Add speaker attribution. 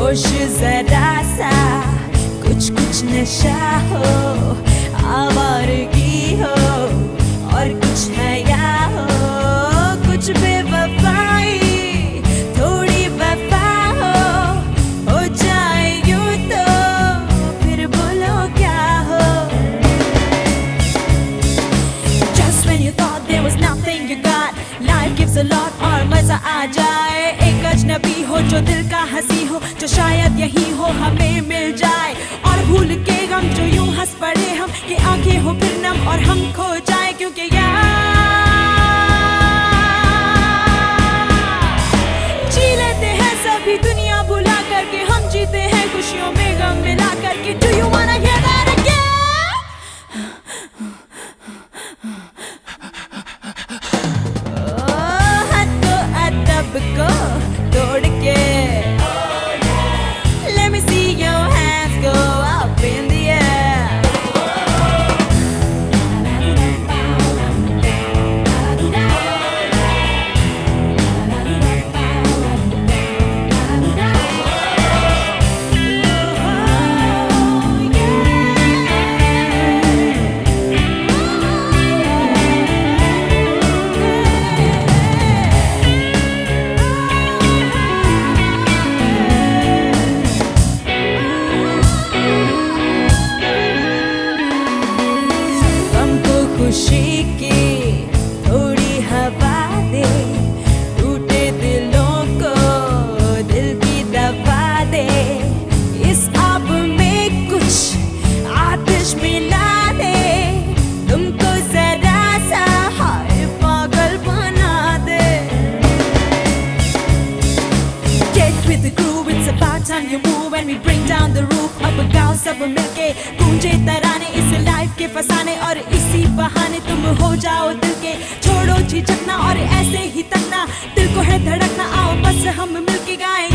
Speaker 1: होश जरा सा, कुछ कुछ नशा हो, आवारगी हो और कुछ हया हो, कुछ बेवफाई थोड़ी वफा हो जाए यूं तो फिर बोलो क्या हो। Just when you thought there was nothing you got, life gives a lot और मजा आ जाए। एक अजनबी हो जो दिल का हंसी हो, जो शायद यही हो हमें मिल जाए। और भूल के गम जो यूं हंस पड़े हम, कि आंखें हो फिर नम और हम खो जाए। क्योंकि यार जी लेते हैं सभी दुनिया भुला करके, हम जीते हैं खुशियों में गम मिला करके। Do you wanna hear that again? हद को अदब को तोड़ के, let me see your hands go up in the air. खुशी की थोड़ी हवा दे, टूटे दिलों को दिल की दवा दे। इस आग में कुछ आतिश मिला दे, तुमको जरा सा हाय पागल बना दे। Get with the groove, it's about time you move and we bring down the roof। अब गाओ सब मिलके, गूंजे तराने इस लाइफ के फसाने, और इसी बहाने तुम हो जाओ दिल के। छोड़ो झिझकना और ऐसे ही तकना, दिल को है धड़कना, आओ बस हम मिलके गाएं।